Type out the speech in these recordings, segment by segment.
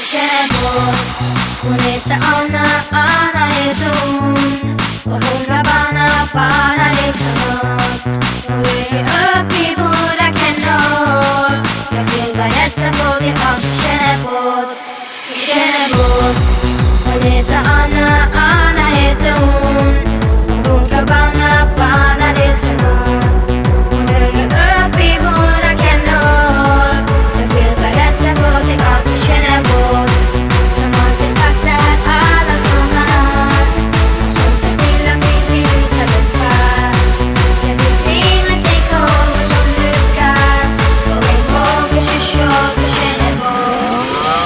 känner bort. Hon heter Anna, Anna heter hon. Och hon grabbarna bara liksom nåt. Och vi är upp i våra kanal. Jag vill berätta för dig att vi känner bort. Vi känner bort. Hon heter Anna, Anna heter hon. Och hon grabbarna bara liksom nåt. Och nu är upp i våra kanal. Jag vill berätta för dig att vi känner bort. Som alltid fattar alla somrar. Som ser till att vi blir lyckades för. Det finns ingenting kvar som lyckas. Och en gång vi kör vi känner bort.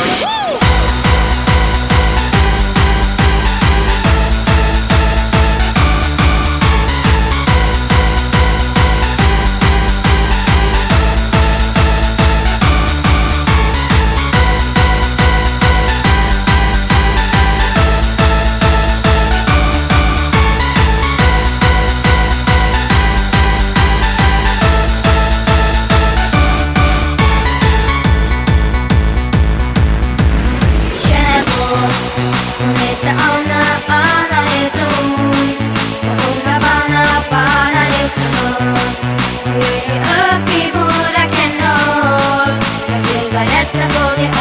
Hon heter Anna, Anna heter hon. Och hon grabbarna bara liksom nåt. Vi är upp i våra kanal. Jag vill berätta för dig